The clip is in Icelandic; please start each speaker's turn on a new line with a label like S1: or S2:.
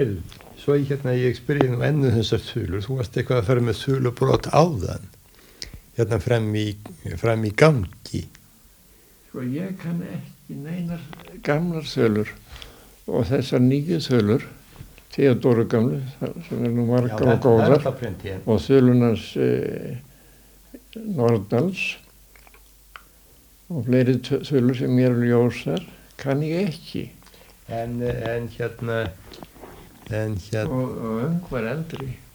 S1: Heyrðu, svo ég spyr nú enn þessar þulur. Þú varst eitthvað að fara með þulubrot áðan. Fram í gangi.
S2: Sko ég kann ekki neinar gamlar þulur og þessar nýju þulur, Theodóru gamlu, sem nú margar og góðar, og þulunars Norðdals og fleiri þulur sem mér eru ljósar, kann ég ekki.
S1: En
S2: Og Öngvar eldri.